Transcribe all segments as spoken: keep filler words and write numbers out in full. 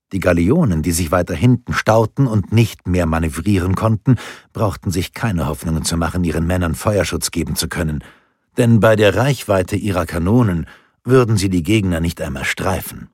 Die Galeonen, die sich weiter hinten stauten und nicht mehr manövrieren konnten, brauchten sich keine Hoffnungen zu machen, ihren Männern Feuerschutz geben zu können, denn bei der Reichweite ihrer Kanonen würden sie die Gegner nicht einmal streifen.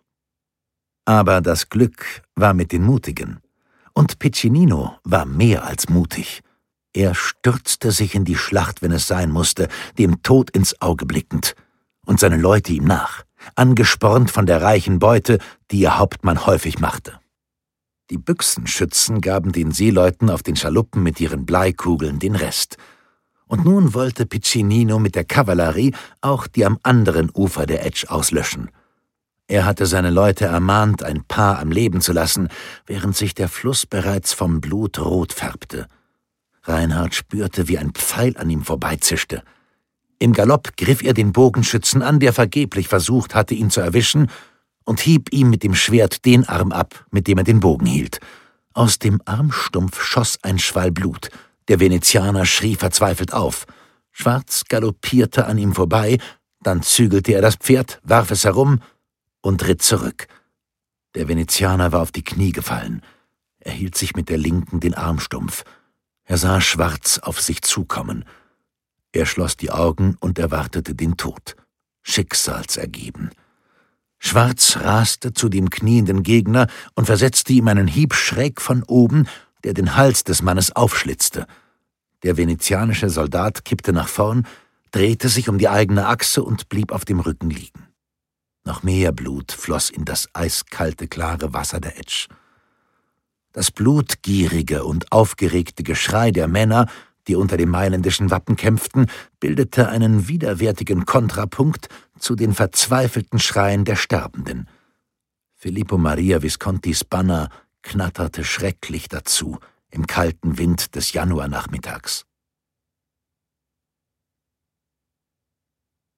Aber das Glück war mit den Mutigen, und Piccinino war mehr als mutig. Er stürzte sich in die Schlacht, wenn es sein musste, dem Tod ins Auge blickend, und seine Leute ihm nach, angespornt von der reichen Beute, die ihr Hauptmann häufig machte. Die Büchsenschützen gaben den Seeleuten auf den Schaluppen mit ihren Bleikugeln den Rest. Und nun wollte Piccinino mit der Kavallerie auch die am anderen Ufer der Etsch auslöschen. Er hatte seine Leute ermahnt, ein Paar am Leben zu lassen, während sich der Fluss bereits vom Blut rot färbte. Reinhard spürte, wie ein Pfeil an ihm vorbeizischte. Im Galopp griff er den Bogenschützen an, der vergeblich versucht hatte, ihn zu erwischen, und hieb ihm mit dem Schwert den Arm ab, mit dem er den Bogen hielt. Aus dem Armstumpf schoss ein Schwall Blut. Der Venezianer schrie verzweifelt auf. Schwarz galoppierte an ihm vorbei, dann zügelte er das Pferd, warf es herum und ritt zurück. Der Venezianer war auf die Knie gefallen. Er hielt sich mit der Linken den Armstumpf. Er sah Schwarz auf sich zukommen. Er schloss die Augen und erwartete den Tod. Schicksalsergeben. Schwarz raste zu dem knienden Gegner und versetzte ihm einen Hieb schräg von oben, der den Hals des Mannes aufschlitzte. Der venezianische Soldat kippte nach vorn, drehte sich um die eigene Achse und blieb auf dem Rücken liegen. Noch mehr Blut floss in das eiskalte, klare Wasser der Etsch. Das blutgierige und aufgeregte Geschrei der Männer, die unter dem mailändischen Wappen kämpften, bildete einen widerwärtigen Kontrapunkt zu den verzweifelten Schreien der Sterbenden. Filippo Maria Viscontis Banner knatterte schrecklich dazu im kalten Wind des Januarnachmittags.